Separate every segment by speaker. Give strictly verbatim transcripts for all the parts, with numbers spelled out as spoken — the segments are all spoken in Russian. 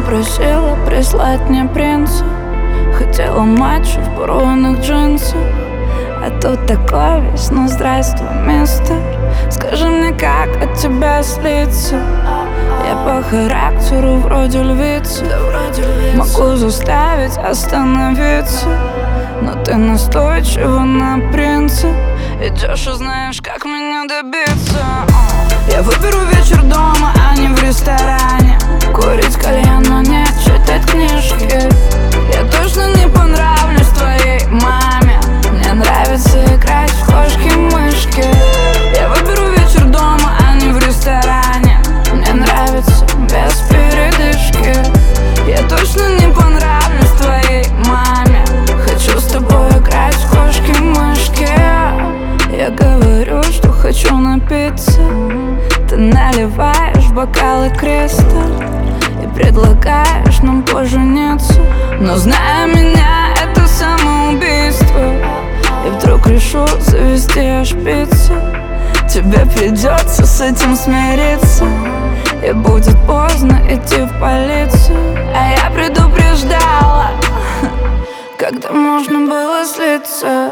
Speaker 1: просила прислать мне принца, хотела матчу в порванных джинсах. А тут такой весь, ну здравствуй, мистер. Скажи мне, как от тебя слиться? Я по характеру вроде львицы, да, вроде львицы. Могу заставить остановиться, но ты настойчива на принцип. Идешь и знаешь, как меня добиться. Я выберу вечер дома, а не в ресторане. Курить кальян, но не читать книжки. Я точно не понравлюсь твоей маме. Мне нравится играть в кошки-мышки. Я выберу вечер дома, а не в ресторане. Мне нравится без передышки. Я точно не понравлюсь твоей маме. Хочу с тобой играть в кошки-мышки. Я говорю, что хочу напиться. Ты наливаешь в бокалы кристалл и предлагаешь нам пожениться. Но зная меня, это самоубийство. И вдруг решу завести шпицу. Тебе придется с этим смириться, и будет поздно идти в полицию. А я предупреждала, когда можно было слиться.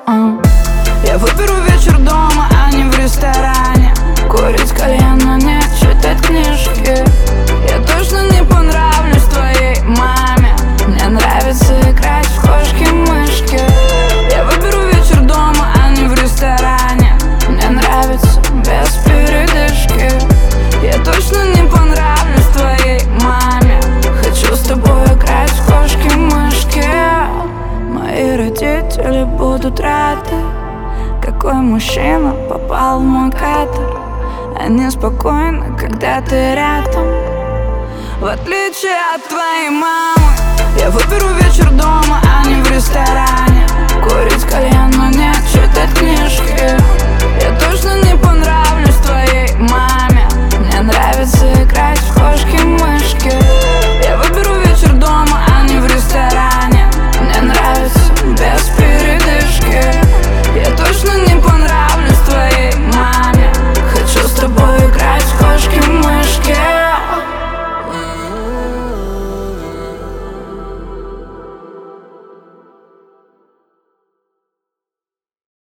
Speaker 1: Я выберу вечер дома, а не в ресторане. Курить кальян, но не читать книжки. Я точно не понравлюсь твоей маме. Мне нравится играть в кошки-мышки. Я выберу вечер дома, а не в ресторане. Мне нравится без передышки. Я точно не понравлюсь твоей маме. Хочу с тобой играть в кошки-мышки. Мои родители будут рады. Какой мужчина попал в мой кадр. Они спокойны, когда ты рядом. В отличие от твоей мамы. Я выберу вечер дома, а не в ресторане. Курить кальян, но не читать книжки. Я точно не понравлюсь